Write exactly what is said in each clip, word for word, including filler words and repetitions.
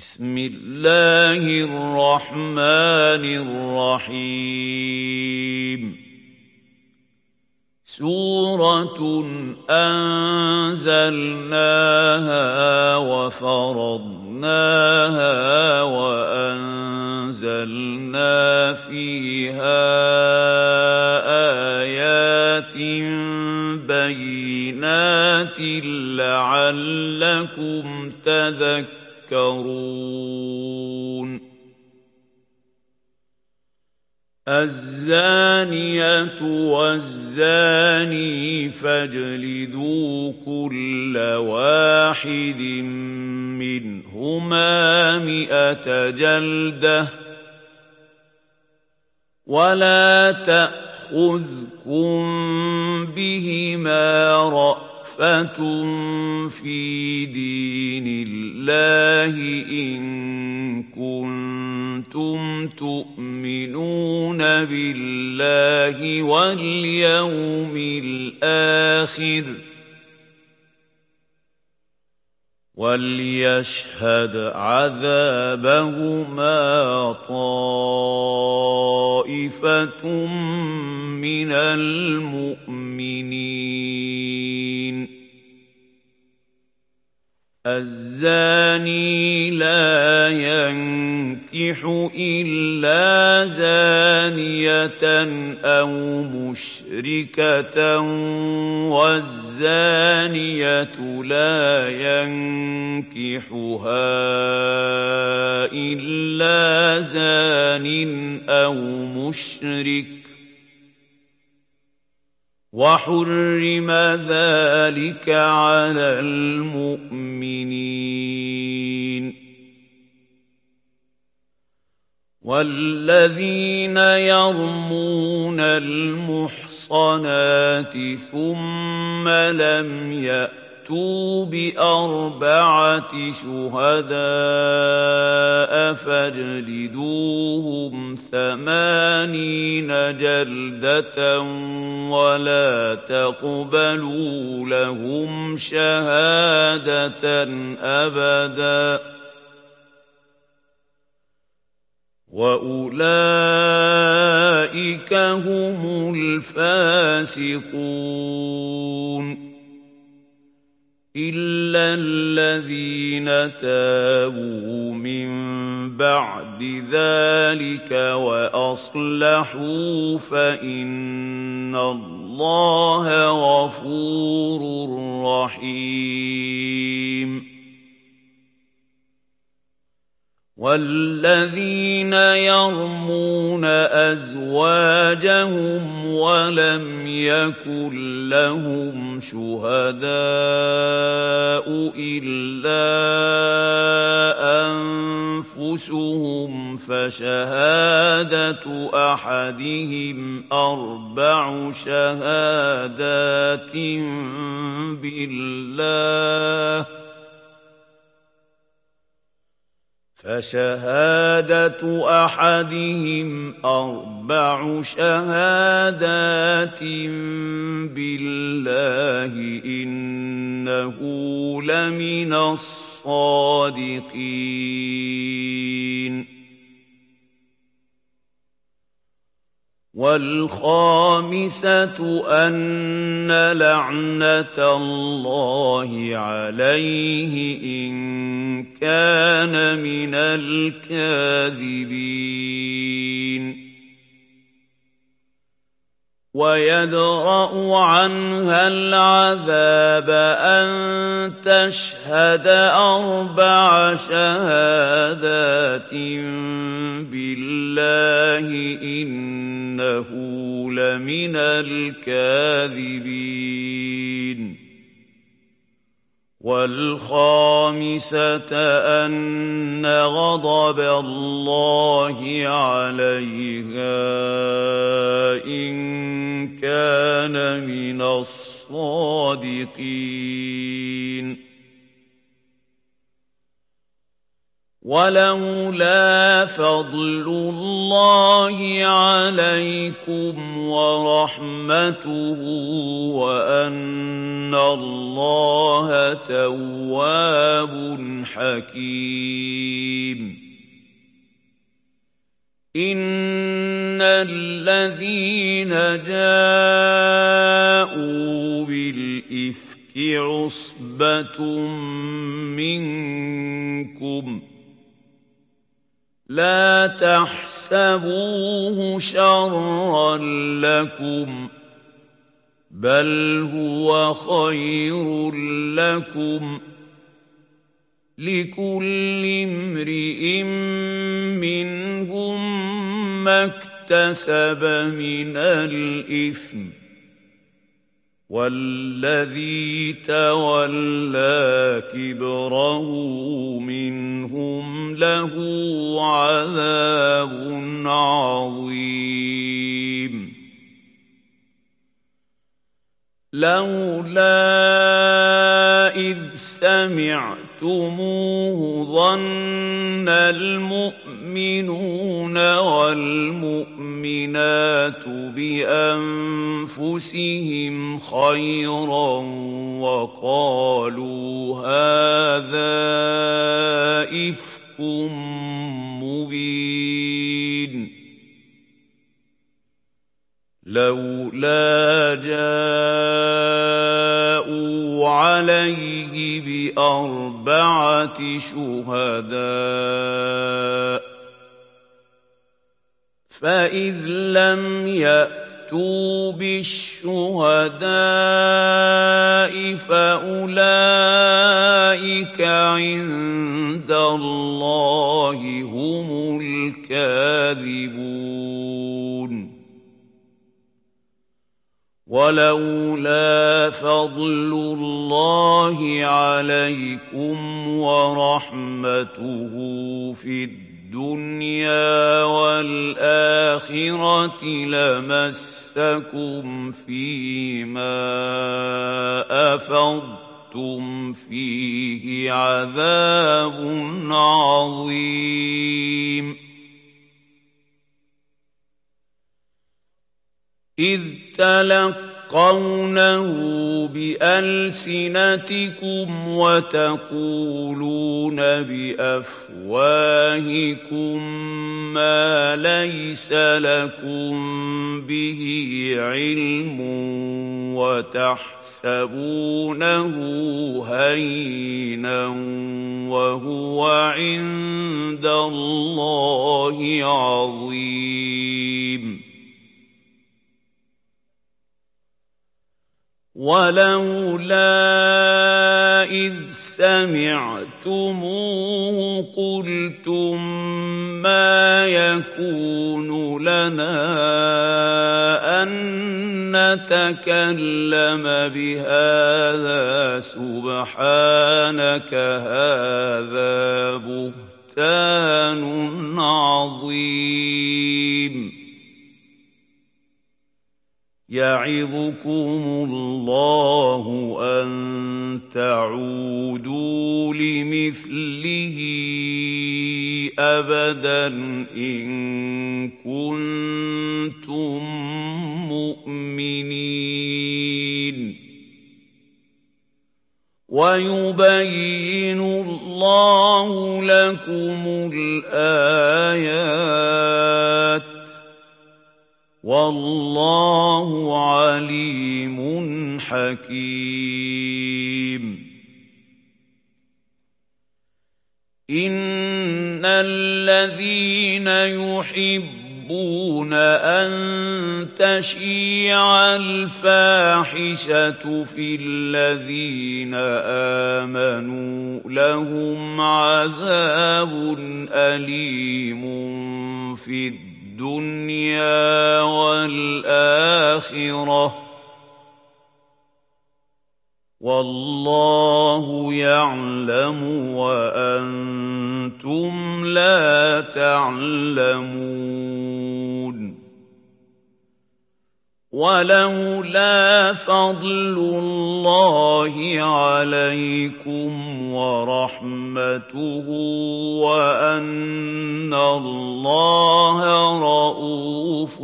بسم الله الرحمن الرحيم سورة أنزلناها وفرضناها وأنزلنا فيها آيات بينات لعلكم تذكرون الزانية والزاني فاجلدوا كل واحد منهما مئة جلدة ولا تأخذكم بهما رأفة في دين الله إن كنتم تؤمنون بالله واليوم الآخر وليشهد عذابهما طائفة من المؤمنين الزاني لا ينكح إلا زانية أو مشركة والزانية لا ينكحها إلا زان أو مشرك وحرم ذلك على المؤمنين والذين يرمون المحصنات ثم لم يأتوا بأربعة شهداء فاجلدوهم ثمانين جلدة ولا تقبلوا لهم شهادة أبدا وأولئك هم الفاسقون إلا الذين تابوا من بعد ذلك وأصلحوا فإن الله غفور رحيم والذين يرمون أزواجهم ولم يكن لهم شهداء إلا أنفسهم فشهادة أحدهم أربع شهادات بالله فشهادة أحدهم أربع شهادات بالله إنه لمن الصادقين والخامسة أن لعنة الله عليه إن كان من الكاذبين ويدرأ عنها العذاب أن تشهد أربع شهادات بالله إنه لمن الكاذبين والخامسة أن غضب الله عليها إن كان من الصادقين ولولا فضل الله عليكم ورحمته وأن الله تواب حكيم إِنَّ الَّذِينَ جَاءُوا بِالْإِفْكِ عُصْبَةٌ مِّنكُمْ ۚ لَا تَحْسَبُوهُ شَرًّا لَّكُمْ، بَلْ هُوَ خَيْرٌ لَّكُمْ ۚ لِكُلِّ امْرِئٍ مِّنْهُم مَّا اكْتَسَبَ مِنَ الْإِثْمِ ۚ وَالَّذِي تَوَلَّىٰ كِبْرَهُ مِنْهُمْ لَهُ عَذَابٌ عَظِيمٌ لَّوْلَا إِذْ سَمِعْتُمُوهُ ظَنَّ الْمُؤْمِنُونَ وَالْمُؤْمِنَاتُ بِأَنفُسِهِمْ خَيْرًا وَقَالُوا هَٰذَا إِفْكٌ مُّبِينٌ لَّوْلَا جَاءُوا عَلَيْهِ بِأَرْبَعَةِ شُهَدَاءَ ۚ فَإِذْ لَمْ يَأْتُوا بِالشُّهَدَاءِ فَأُولَٰئِكَ عِندَ اللَّهِ هُمُ الْكَاذِبُونَ وَلَوْلَا فَضْلُ اللَّهِ عَلَيْكُمْ وَرَحْمَتُهُ فِي الدُّنْيَا وَالْآخِرَةِ لَمَسَّكُمْ فِيمَا أَفَضْتُمْ فِيهِ عَذَابٌ عَظِيمٌ إِذْ تَلَقَّوْنَهُ بِأَلْسِنَتِكُمْ وَتَقُولُونَ بِأَفْوَاهِكُم مَّا لَيْسَ لَكُم بِهِ عِلْمٌ وَتَحْسَبُونَهُ هَيِّنًا وَهُوَ عِندَ اللَّهِ عَظِيمٌ وَلَوْلَا إِذْ سَمِعْتُمُوهُ قُلْتُم مَّا يَكُونُ لَنَا أَن نَّتَكَلَّمَ بِهَٰذَا سُبْحَانَكَ هَٰذَا بُهْتَانٌ عَظِيمٌ يَعِظُكُمُ اللَّهُ أَن تَعُودُوا لِمِثْلِهِ أَبَدًا إِن كُنتُم مُّؤْمِنِينَ وَيُبَيِّنُ اللَّهُ لَكُمُ الْآيَاتِ وَاللَّهُ عَلِيمٌ حَكِيمٌ إِنَّ الَّذِينَ يُحِبُّونَ أَن تَشِيعَ الْفَاحِشَةُ فِي الَّذِينَ آمَنُوا لَهُمْ عَذَابٌ أَلِيمٌ فِي الدُّنْيَا الدُّنْيَا وَالْآخِرَةِ ۚ وَاللَّهُ يَعْلَمُ وَأَنتُمْ لَا تَعْلَمُونَ وَلَوْلَا فَضْلُ اللَّهِ عَلَيْكُمْ وَرَحْمَتُهُ وَأَنَّ اللَّهَ رَءُوفٌ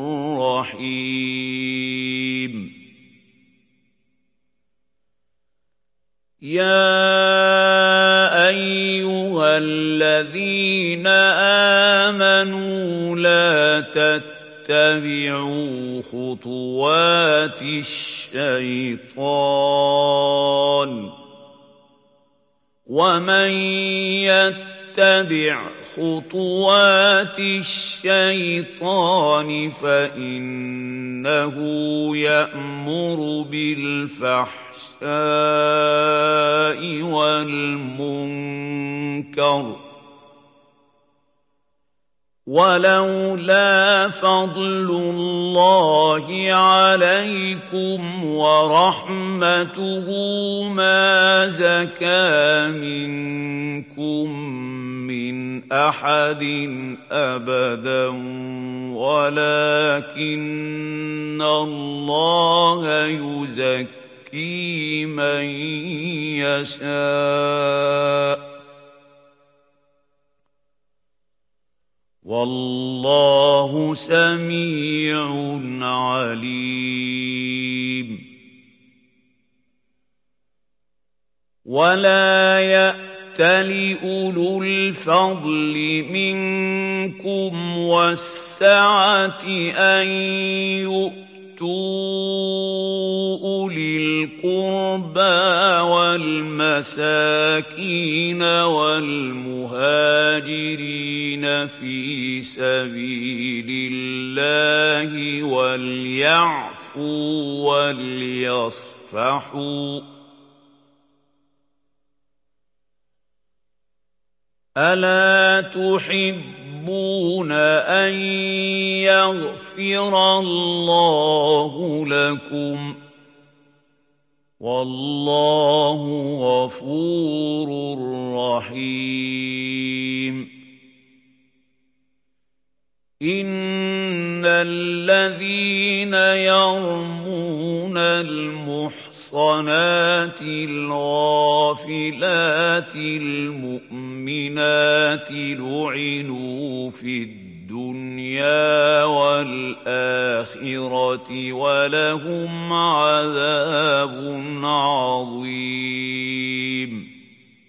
رَّحِيمٌ يَا أَيُّهَا الَّذِينَ الَّذِينَ آمَنُوا لَا تَتَّبِعُوا خُطُوَاتِ الشَّيْطَانِ ۚ وَمَن يَتَّبِعْ خُطُوَاتِ الشَّيْطَانِ فَإِنَّهُ يَأْمُرُ بِالْفَحْشَاءِ وَالْمُنكَرِ ۚ وَلَوْلَا فَضْلُ اللَّهِ عَلَيْكُمْ وَرَحْمَتُهُ مَا زَكَىٰ مِنكُم مِّنْ أَحَدٍ أَبَدًا وَلَٰكِنَّ اللَّهَ يُزَكِّي مَن يَشَاءُ ۗ وَاللَّهُ سَمِيعٌ عَلِيمٌ وَلَا يَأْتَلِ أُولُو الْفَضْلِ مِنكُمْ وَالسَّعَةِ أَن يُؤْتُوا أُولِي الْقُرْبَىٰ وَالْمَسَاكِينَ وَالْمُهَاجِرِينَ فِي سَبِيلِ اللَّهِ وَلْيَعْفُوا وَلْيَصْفَحُوا ۗ أَلَا تُحِبُّونَ أَن يَغْفِرَ اللَّهُ لَكُمْ ۗ وَاللَّهُ غَفُورٌ رَّحِيمٌ إِنَّ الَّذِينَ يَرْمُونَ الْمُحْصَنَاتِ الْغَافِلَاتِ الْمُؤْمِنَاتِ لُعِنُوا فِي الدُّنْيَا وَالْآخِرَةِ وَلَهُمْ عَذَابٌ عَظِيمٌ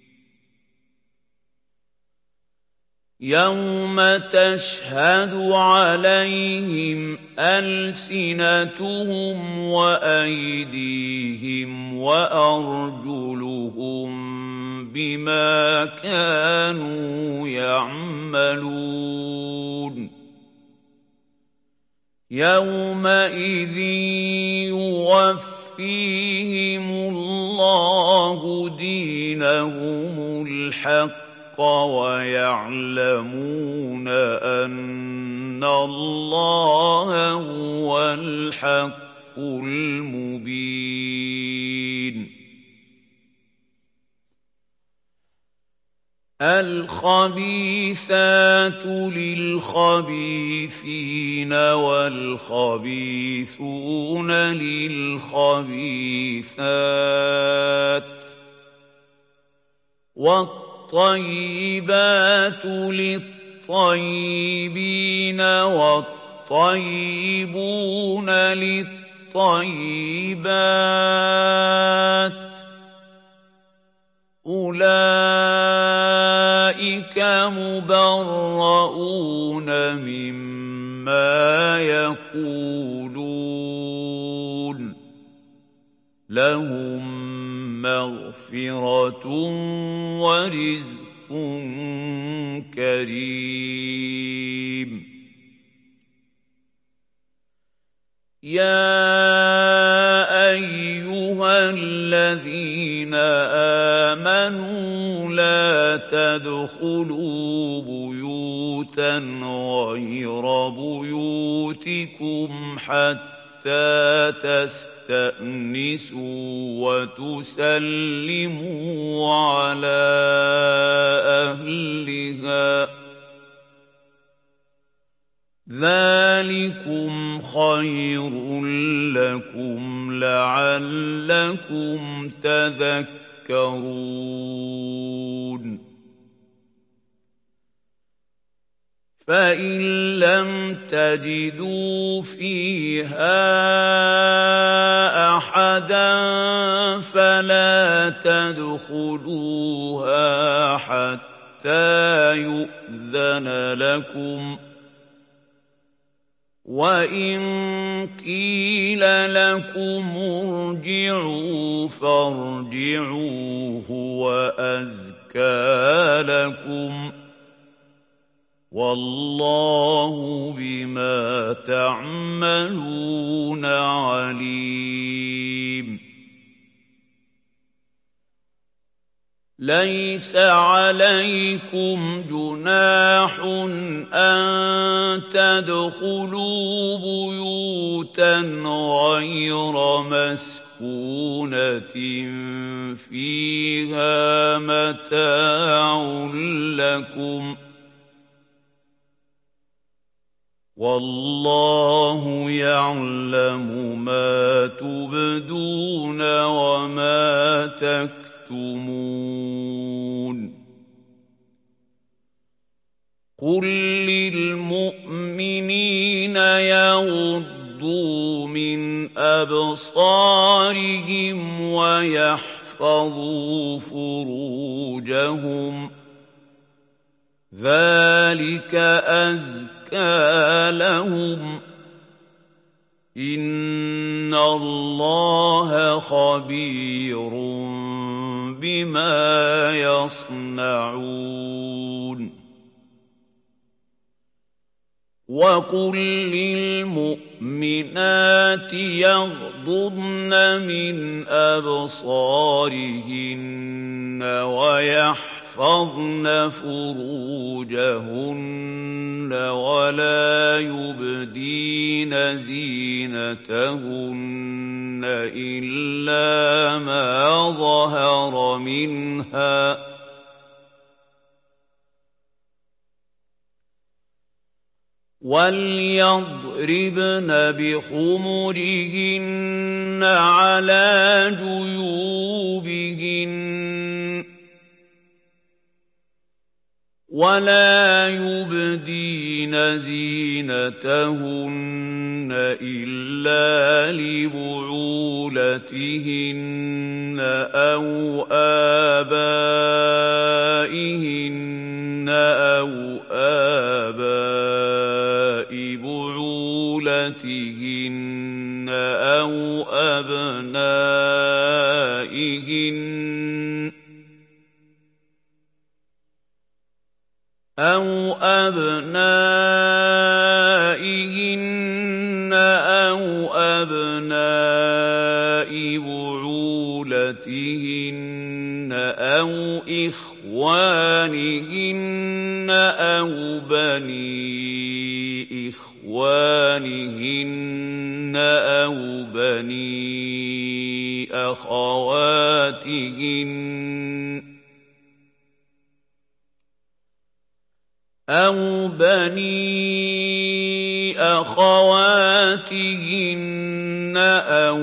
يَوْمَ تَشْهَدُ عَلَيْهِمْ أَلْسِنَتُهُمْ وَأَيْدِيهِمْ وَأَرْجُلُهُم بِمَا كَانُوا يَعْمَلُونَ يَوْمَئِذٍ يُوَفِّيهِمُ اللَّهُ دِينَهُمُ الْحَقَّ وَيَعْلَمُونَ أَنَّ اللَّهَ هُوَ الْحَقُّ الْمُبِينُ الْخَبِيثَاتُ لِلْخَبِيثِينَ وَالْخَبِيثُونَ لِلْخَبِيثَاتِ وَالطَّيِّبَاتُ لِلطَّيِّبِينَ وَالطَّيِّبُونَ لِلطَّيِّبَاتِ ۚ أُولَٰئِكَ مُبَرَّءُونَ مِمَّا يَقُولُونَ ۖ لَهُم مَّغْفِرَةٌ وَرِزْقٌ كَرِيمٌ يَا أَيُّهَا الَّذِينَ آمَنُوا لَا تَدْخُلُوا بُيُوتًا غَيْرَ بُيُوتِكُمْ حَتَّىٰ تَسْتَأْنِسُوا وَتُسَلِّمُوا عَلَىٰ أَهْلِهَا ۚ ذَٰلِكُمْ خَيْرٌ لَّكُمْ لَعَلَّكُمْ تَذَكَّرُونَ فَإِن لَّمْ تَجِدُوا فِيهَا أَحَدًا فَلَا تَدْخُلُوهَا حَتَّىٰ حَتَّىٰ يُؤْذَنَ لَكُمْ ۖ وَإِن قِيلَ لَكُمُ ارْجِعُوا فَارْجِعُوا هُوَ أَزْكَىٰ لَكُمْ ۚ وَاللَّهُ بِمَا تَعْمَلُونَ عَلِيمٌ. لَيْسَ عَلَيْكُمْ جُنَاحٌ أَن تَدْخُلُوا بُيُوتًا غَيْرَ مَسْكُونَةٍ فِيهَا مَتَاعٌ لَّكُمْ ۚ وَاللَّهُ يَعْلَمُ مَا تُبْدُونَ وَمَا تَكْتُمُونَ. قُل لِّلْمُؤْمِنِينَ يَغُضُّوا مِنْ أَبْصَارِهِمْ وَيَحْفَظُوا فُرُوجَهُمْ ۚ ذَٰلِكَ أَزْكَىٰ لَهُمْ ۗ إِنَّ اللَّهَ خَبِيرٌ بِمَا يَصْنَعُونَ. وَقُل لِّلْمُؤْمِنَاتِ يَغْضُضْنَ مِنْ أَبْصَارِهِنَّ وَيَحْفَظْنَ فُرُوجَهُنَّ وَلَا يُبْدِينَ زِينَتَهُنَّ إِلَّا مَا ظَهَرَ مِنْهَا ۖ وَلْيَضْرِبْنَ بِخُمُرِهِنَّ عَلَىٰ جُيُوبِهِنَّ ۖ وَلَا يُبْدِينَ زِينَتَهُنَّ إِلَّا لِبُعُولَتِهِنَّ أَوْ آبَائِهِنَّ أَوْ آبَاءِ بُعُولَتِهِنَّ أَوْ أَبْنَائِهِنَّ أَوْ أَبْنَائِهِنَّ أَوْ أَبْنَاءِ بُعُولَتِهِنَّ أَوْ إِخْوَانِهِنَّ أَوْ بَنِي إِخْوَانِهِنَّ أَوْ بَنِي أَخَوَاتِهِنَّ أَوْ بَنِي أَخَوَاتِهِنَّ أَوْ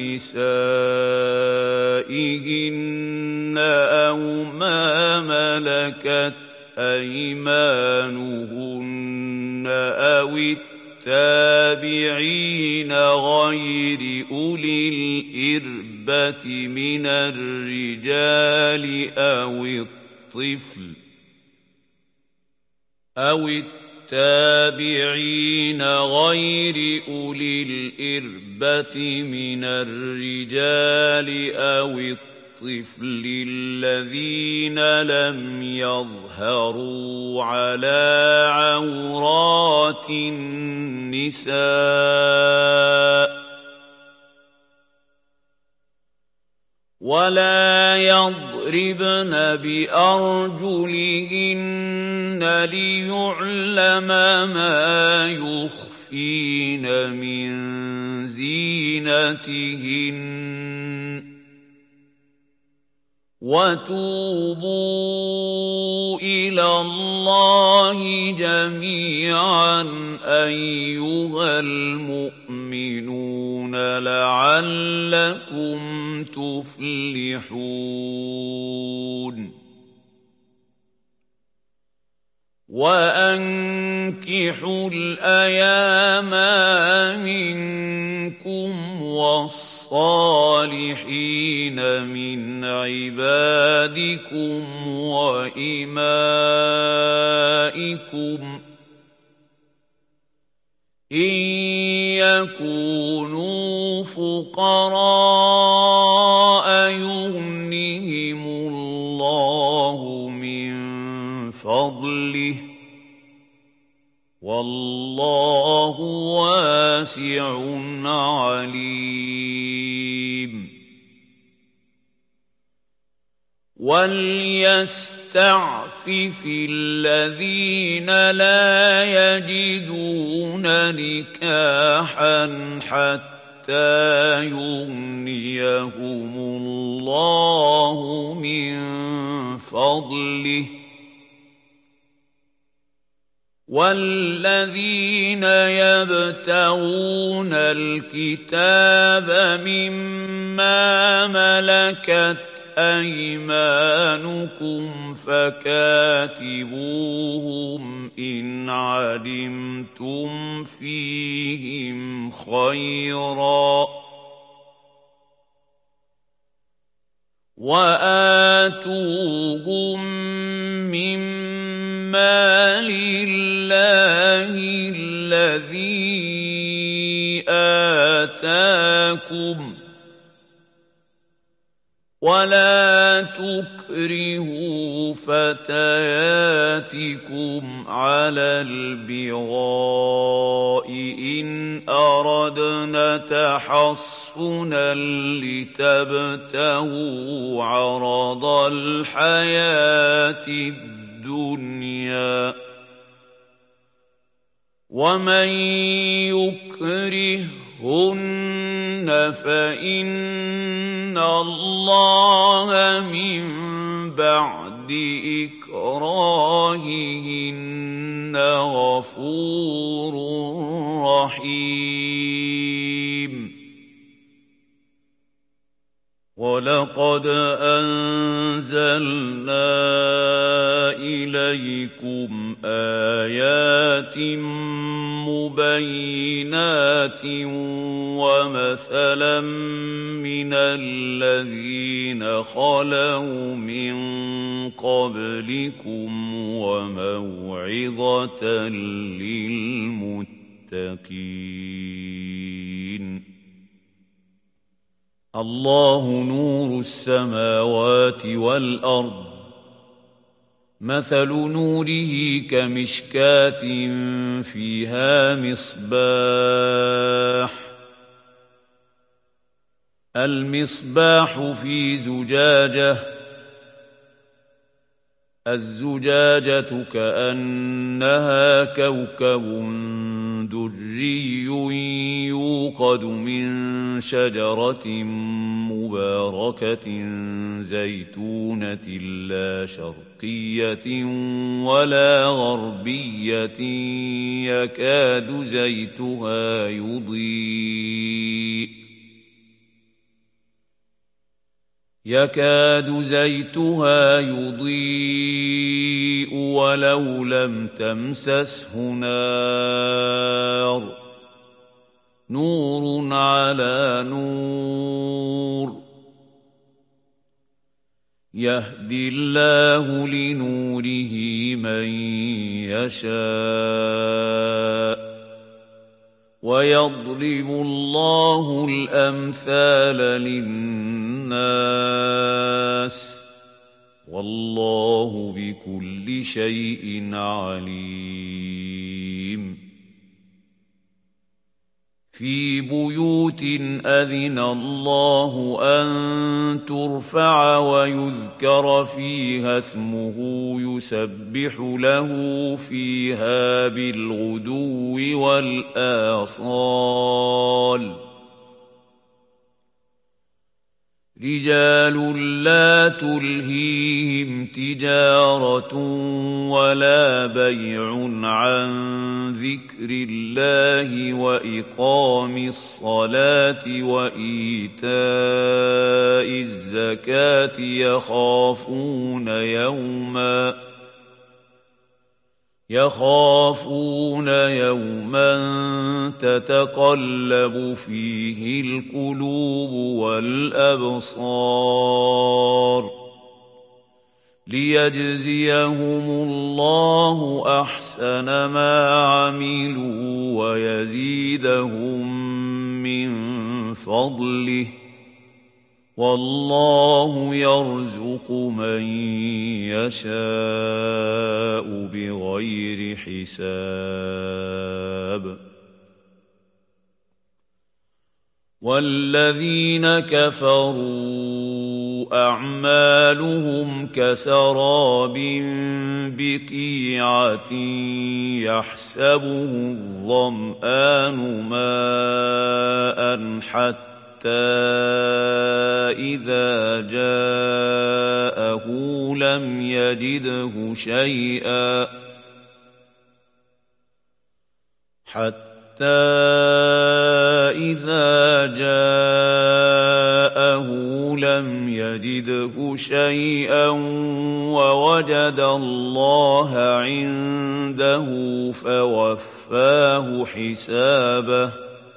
نِسَائِهِنَّ أَوْ مَا مَلَكَتْ أَيْمَانُهُنَّ أَوِ التَّابِعِينَ غَيْرِ أُولِي الْإِرْبَةِ مِنَ الرِّجَالِ أَوِ الطِّفْلِ أَوِ التَّابِعِينَ غَيْرِ أُولِي الْإِرْبَةِ مِنَ الرِّجَالِ أَوِ الطِّفْلِ الَّذِينَ لَمْ يَظْهَرُوا عَلَىٰ عَوْرَاتِ النِّسَاءِ ۖ وَلَا يَضْرِبْنَ بِأَرْجُلِهِنَّ لِيُعْلَمَ مَا يُخْفِينَ مِن زِينَتِهِنَّ ۚ وَتُوبُوا إِلَى اللَّهِ جَمِيعًا أَيُّهَا الْمُؤْمِنُونَ لَعَلَّكُمْ تُفْلِحُونَ. وَأَنكِحُوا الْأَيَامَىٰ مِنكُمْ وَالصَّالِحِينَ مِنْ عِبَادِكُمْ وَإِمَائِكُمْ ۚ إِن يَكُونُوا فُقَرَاءَ يُغْنِهِمُ اللَّهُ مِن فَضْلِهِ ۗ وَاللَّهُ وَاسِعٌ عَلِيمٌ. وَلْيَسْتَعْفِفِ الَّذِينَ لَا يَجِدُونَ نِكَاحًا حَتَّىٰ يُغْنِيَهُمُ اللَّهُ مِن فَضْلِهِ ۗ وَالَّذِينَ يَبْتَغُونَ الْكِتَابَ مِمَّا مَلَكَتْ أَيْمَانُكُمْ فَكَاتِبُوهُمْ إِنْ عَلِمْتُمْ فِيهِمْ خَيْرًا ۖ وَآتُوهُم مِّن مَّالِ اللَّهِ الَّذِي آتَاكُمْ ۚ وَلَا تُكْرِهُوا فَتَيَاتِكُمْ عَلَى الْبِغَاءِ إِنْ أَرَدْنَ تَحَصُّنًا لِّتَبْتَغُوا عَرَضَ الْحَيَاةِ الدُّنْيَا ۚ وَمَن يُكْرِههُّنَّ فَإِنَّ اللَّهَ مِن بَعْدِ إِكْرَاهِهِنَّ غَفُورٌ رَّحِيمٌ. وَلَقَدْ أَنزَلْنَا إِلَيْكُمْ آيَاتٍ مُّبَيِّنَاتٍ وَمَثَلًا مِّنَ الَّذِينَ خَلَوْا مِن قَبْلِكُمْ وَمَوْعِظَةً لِّلْمُتَّقِينَ. اللَّهُ نُورُ السَّمَاوَاتِ وَالْأَرْضِ ۚ مَثَلُ نُورِهِ كَمِشْكَاةٍ فِيهَا مِصْبَاحٌ. الْمِصْبَاحُ فِي زُجَاجَةٍ، الزُّجَاجَةُ كَأَنَّهَا كَوْكَبٌ دُرِّيٌّ يُوقَدُ مِن شَجَرَةٍ مُّبَارَكَةٍ زَيْتُونَةٍ لَّا شَرْقِيَّةٍ وَلَا غَرْبِيَّةٍ يَكَادُ زَيْتُهَا يُضِيءُ يَكَادُ زَيْتُهَا يُضِيءُ وَلَوْ لَمْ تَمْسَسْهُ نَارٌ ۚ نُّورٌ عَلَىٰ نُورٍ ۗ يَهْدِي اللَّهُ لِنُورِهِ مَن يَشَاءُ ۚ وَيَضْرِبُ اللَّهُ الْأَمْثَالَ لِلنَّاسِ ۗ وَاللَّهُ بِكُلِّ شَيْءٍ عَلِيمٌ. فِي بُيُوتٍ أَذِنَ اللَّهُ أَن تُرْفَعَ وَيُذْكَرَ فِيهَا اسْمُهُ يُسَبِّحُ لَهُ فِيهَا بِالْغُدُوِّ وَالْآصَالِ رِجَالٌ لَّا تُلْهِيهِمْ تِجَارَةٌ وَلَا بَيْعٌ عَن ذِكْرِ اللَّهِ وَإِقَامِ الصَّلَاةِ وَإِيتَاءِ الزَّكَاةِ يَخَافُونَ يَوْمًا يخافون يوما تتقلب فيه القلوب والأبصار ليجزيهم الله أحسن ما عملوا ويزيدهم من فضله والله يرزق من يشاء بغير حساب والذين كفروا أعمالهم كسراب بقيعة يحسبه الظمآن ماء حتى إذا جاءه لم يجده شيئا حتى إذا جاءه لم يجده شيئا ووجد الله عنده فوفاه حسابه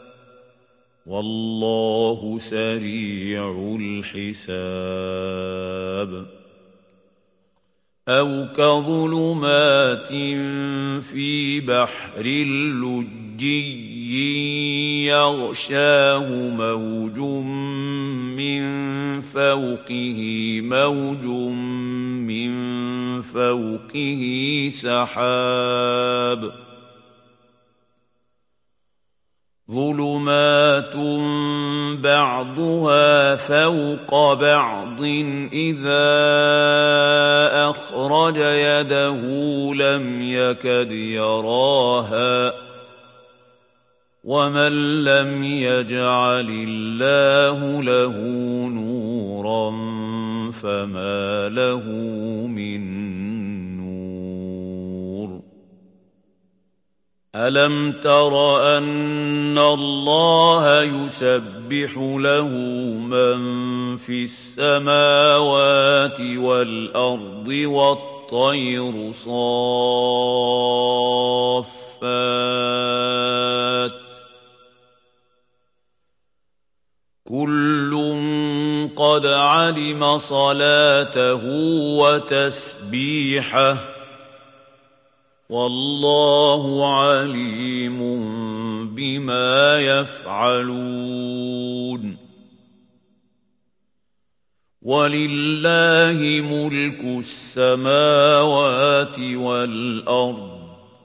والله سريع الحساب أو كظلمات في بحر لجي يغشاه موج من فوقه موج من فوقه سحاب ظلمات بعضها فوق بعض إذا أخرج يده لم يكد يراها ومن لم يجعل الله له نورا فما له من ألم تر أن الله يسبح له من في السماوات والأرض والطير صافات كل قد علم صلاته وتسبيحه والله عليم بما يفعلون ولله ملك السماوات والأرض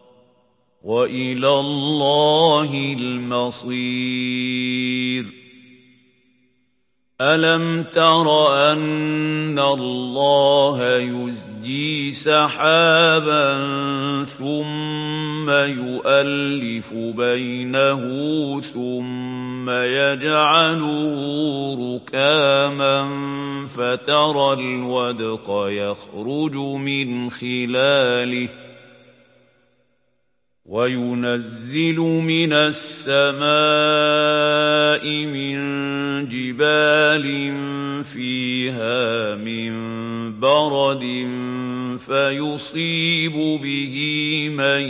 وإلى الله المصير ألم تر أن الله يزجي سحابا ثم يؤلف بينه ثم يجعله ركاما فترى الودق يخرج من خلاله وينزل من السماء من جبال فيها من برد فيصيب به من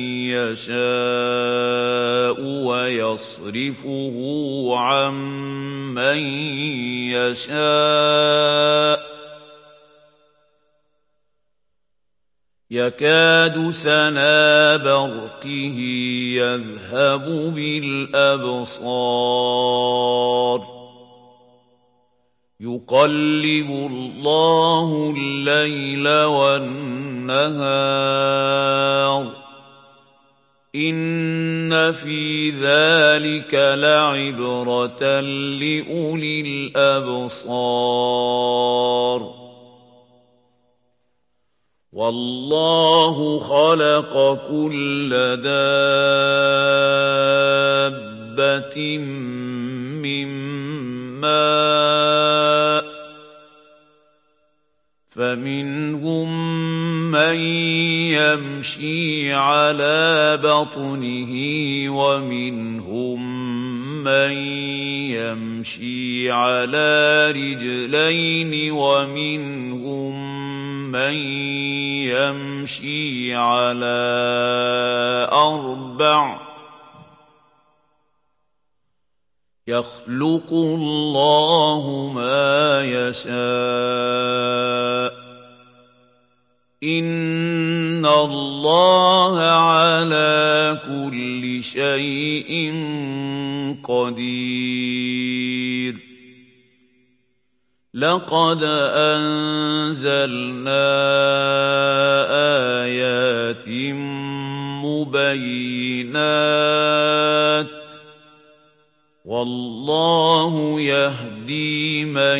يشاء ويصرفه عن من يشاء يكاد سنا برقه يذهب بالأبصار يقلب الله الليل والنهار إن في ذلك لعبرة لأولي الأبصار والله خلق كل دابة من ماء فمنهم من يمشي على بطنه ومنهم من يمشي على رجلين ومنهم مَن يَمْشِي عَلَىٰ أَرْبَعٍ ۚ يَخْلُقُ اللَّهُ مَا يَشَاءُ ۚ إِنَّ اللَّهَ عَلَىٰ كُلِّ شَيْءٍ قَدِيرٌ لَقَدْ أَنزَلْنَا آيَاتٍ مُبَيِّنَاتٍ ۚ وَاللَّهُ يَهْدِي مَن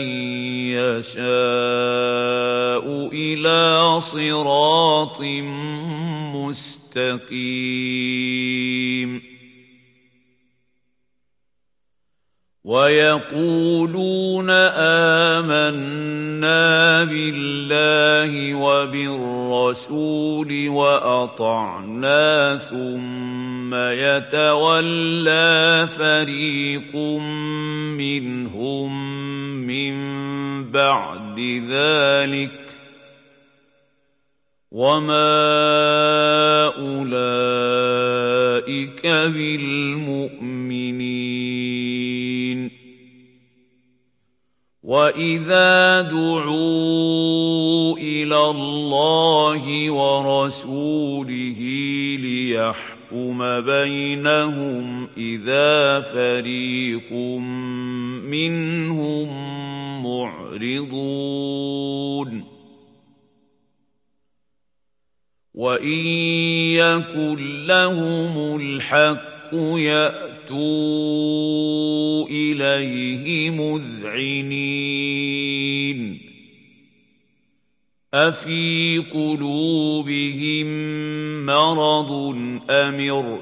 يَشَاءُ إِلَىٰ صِرَاطٍ مُّسْتَقِيمٍ وَيَقُولُونَ آمَنَّا بِاللَّهِ وَبِالرَّسُولِ وَأَطَعْنَا ثُمَّ يَتَوَلَّىٰ فَرِيقٌ مِّنْهُم مِّن بَعْدِ ذَٰلِكَ ۚ وَمَا أُولَٰئِكَ بِالْمُؤْمِنِينَ وَإِذَا دُعُوا إِلَى اللَّهِ وَرَسُولِهِ لِيَحْكُمَ بَيْنَهُمْ إِذَا فَرِيقٌ مِّنْهُم مُّعْرِضُونَ وَإِن يَكُن لَّهُمُ الْحَقُّ يَأْتُوا إِلَيْهِ مُذْعِنِينَ أَفِي قُلُوبِهِم مَّرَضٌ أَمِ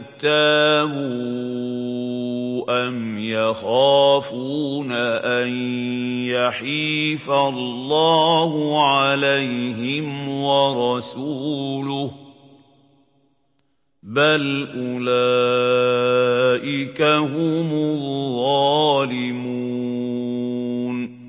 ارْتَابُوا أَمْ يَخَافُونَ أَن يَحِيفَ اللَّهُ عَلَيْهِمْ وَرَسُولُهُ ۚ بَلْ أُولَٰئِكَ هُمُ الظَّالِمُونَ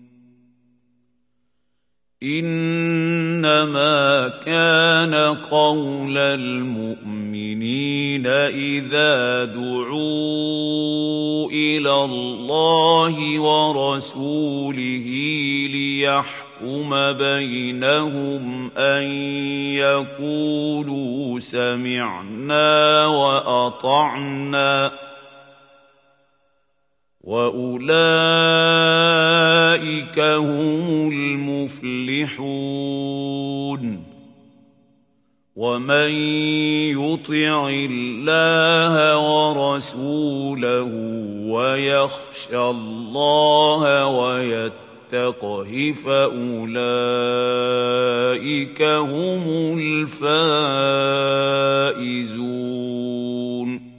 إِنَّمَا كَانَ قَوْلَ الْمُؤْمِنِينَ إِذَا دُعُوا إِلَى اللَّهِ وَرَسُولِهِ لِيَحْكُمَ بَيْنَهُمْ أَن يَقُولُوا سَمِعْنَا وَأَطَعْنَا ۚ وَأُولَٰئِكَ هُمُ الْمُفْلِحُونَ وَمَن يُطِعِ اللَّهَ وَرَسُولَهُ وَيَخْشَ اللَّهَ وَيَتَّقْهِ فَأُولَٰئِكَ هُمُ الْفَائِزُونَ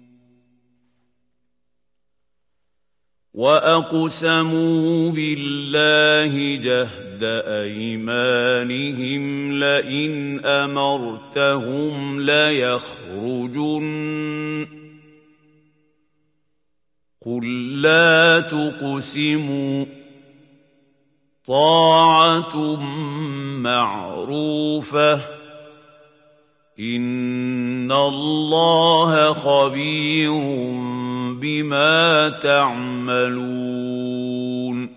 وَأَقْسَمُوا بِاللَّهِ جَهْدَ أَيْمَانِهِمْ لَئِنْ أَمَرْتَهُمْ لَيَخْرُجُنَّ ۖ قُل لَّا تُقْسِمُوا ۖ طَاعَةٌ مَّعْرُوفَةٌ ۚ إِنَّ اللَّهَ خَبِيرٌ بِمَا تَعْمَلُونَ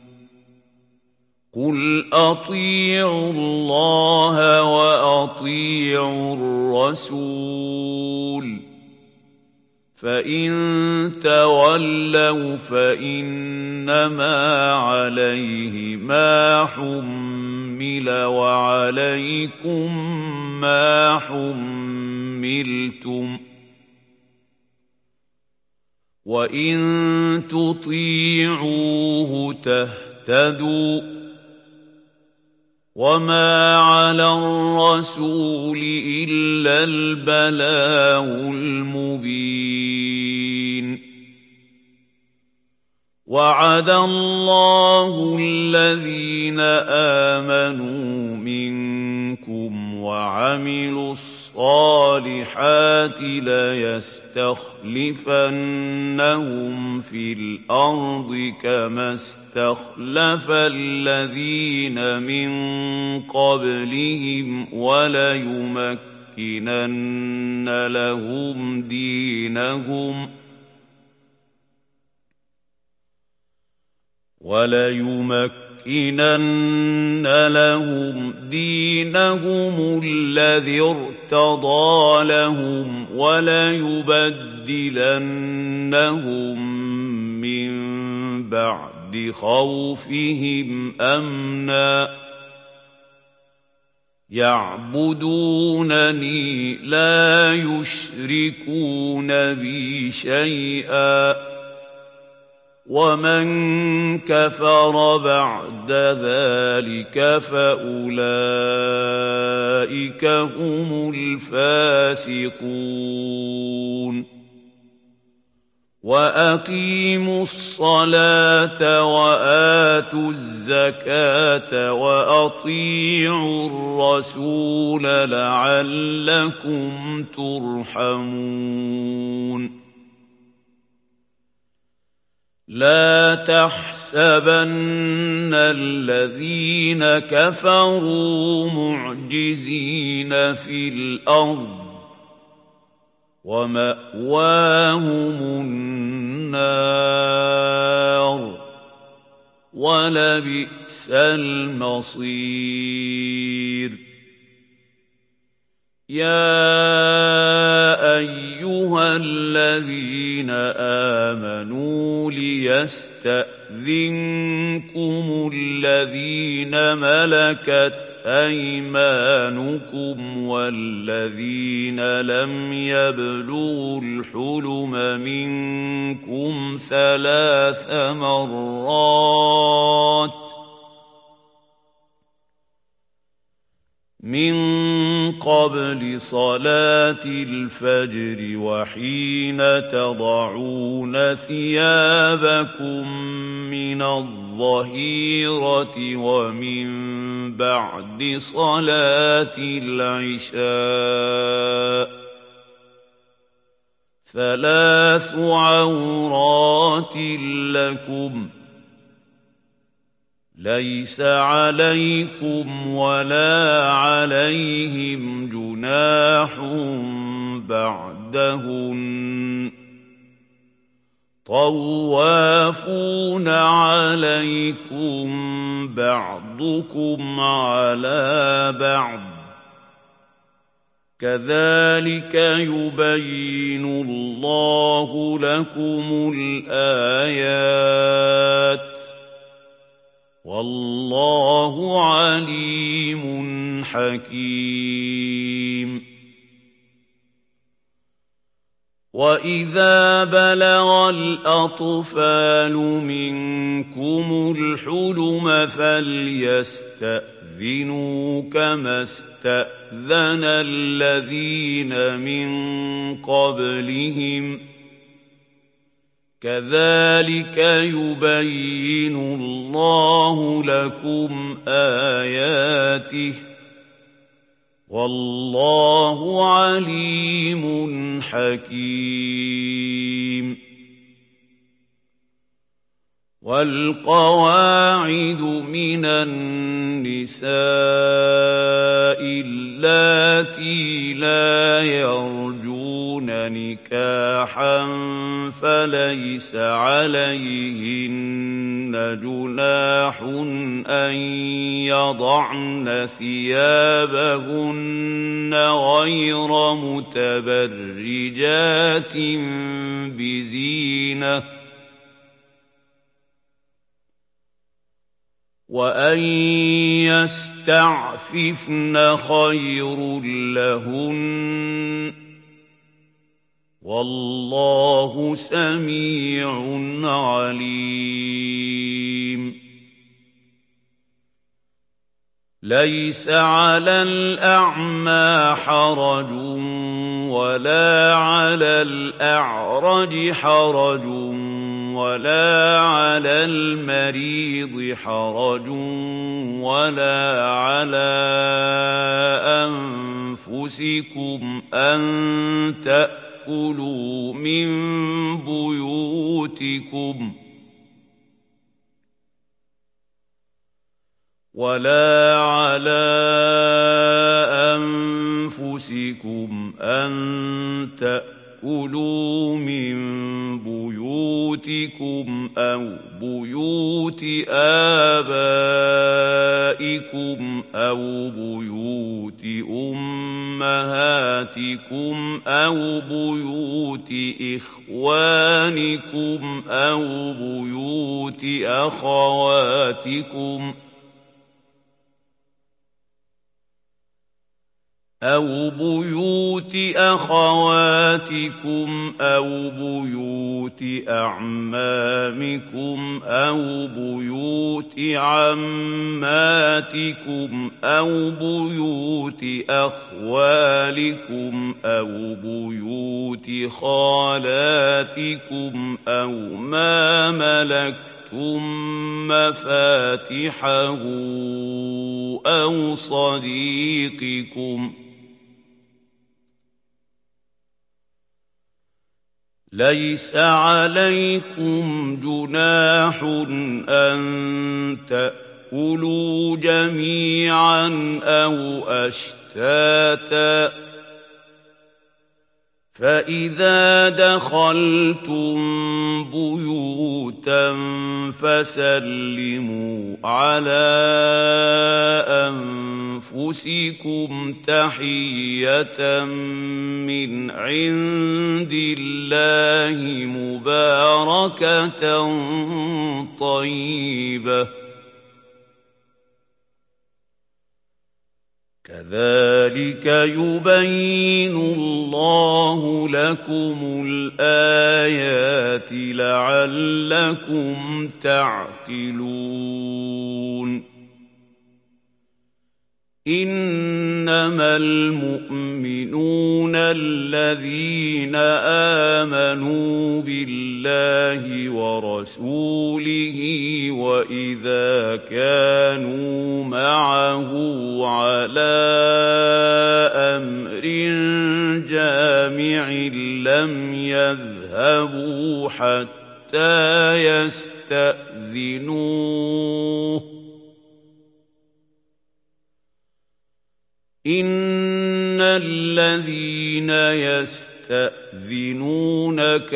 قُلْ أَطِيعُوا اللَّهَ وَأَطِيعُوا الرَّسُولَ ۖ فَإِن تَوَلَّوْا فَإِنَّمَا عَلَيْهِ مَا حُمِّلَ وَعَلَيْكُم مَّا حُمِّلْتُمْ ۖ وَإِن تُطِيعُوهُ تَهْتَدُوا ۚ وَمَا عَلَى الرَّسُولِ إِلَّا الْبَلَاغُ الْمُبِينُ وَعَدَ اللَّهُ الَّذِينَ آمَنُوا مِنكُمْ وعملوا الصالحات ليستخلفنهم في الأرض كما استخلف الذين من قبلهم وليمكنن لهم دينهم وليمكنن لهم دينهم الذي ارتضى لهم وليبدلنهم من بعد خوفهم أمنا يعبدونني لا يشركون بي شيئا ومن كفر بعد ذلك فأولئك هم الفاسقون وأقيموا الصلاة وآتوا الزكاة وأطيعوا الرسول لعلكم ترحمون لا تحسبن الذين كفروا معجزين في الأرض ومأواهم النار ولبئس المصير يا أيها الذين آمنوا ليستأذنكم الذين ملكت أيمانكم والذين لم يبلغوا الحلم منكم ثلاث مرات من قبل صلاة الفجر وحين تضعون ثيابكم من الظهيرة ومن بعد صلاة العشاء ثلاث عورات لكم ليس عليكم ولا عليهم جناح بعدهن طوافون عليكم بعضكم على بعض كذلك يبين الله لكم الآيات والله عليم حكيم وإذا بلغ الأطفال منكم الحلم فليستأذنوا كما استأذن الذين من قبلهم كذلك يبين الله لكم آياته والله عليم حكيم والقواعد من النساء اللاتي لا يرجون نكاحا فليس عليهن جناح أن يضعن ثيابهن غير متبرجات بزينة وأن يستعففن خير لهن والله سميع عليم ليس على الأعمى حرج ولا على الأعرج حرج ولا على المريض حرج ولا على أنفسكم أن تأكلوا من بيوتكم ولا على أنفسكم أن تأكلوا من بيوتكم أو بيوت آبائكم أو بيوت أمهاتكم أو بيوت إخوانكم أو بيوت أخواتكم أو بيوت أخواتكم أو بيوت أعمامكم أو بيوت عماتكم أو بيوت أخوالكم أو بيوت خالاتكم أو ما ملكتم مفاتحه أو صديقكم ليس عليكم جناح أن تأكلوا جميعا أو أشتاتا فإذا دخلتم بيوتا فسلموا على أنفسكم تحية من عند الله مباركة طيبة كذلك يبين الله لكم الآيات لعلكم تعقلون إنما المؤمنون الذين آمنوا بالله ورسوله وإذا كانوا معه على أمر جامع لم يذهبوا حتى يستأذنوه إن الذين يستأذنونك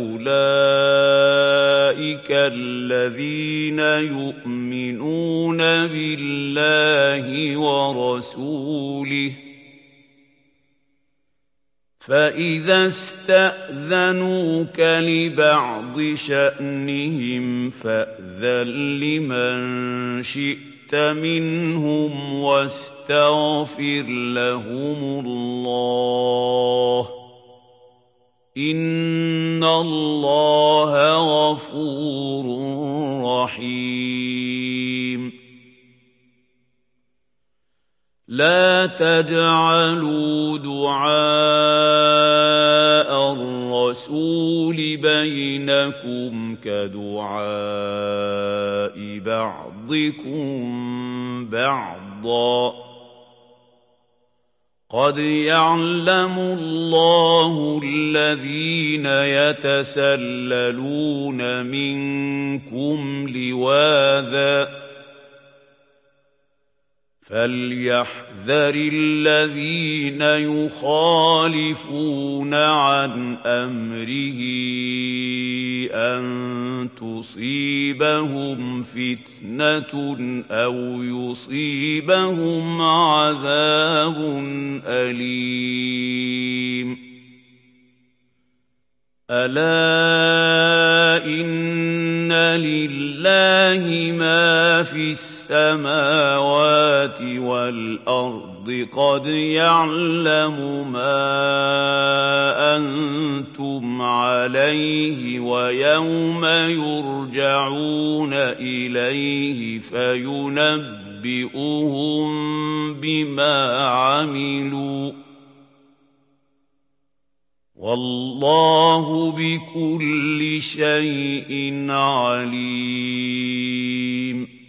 أولئك الذين يؤمنون بالله ورسوله فإذا استأذنوك لبعض شأنهم فأذن لمن شئت منهم واستغفر لهم الله إن الله غفور رحيم لا تجعلوا دعاء الرسول بينكم كدعاء بعضكم بعضا قد يعلم الله الذين يتسللون منكم لواذا فليحذر الذين يخالفون عن أمره أن تصيبهم فتنة أو يصيبهم عذاب أليم ألا إن لله ما في السماوات والأرض قد يعلم ما أنتم عليه ويوم يرجعون إليه فينبئهم بما عملوا وَاللَّهُ بِكُلِّ شَيْءٍ عَلِيمٌ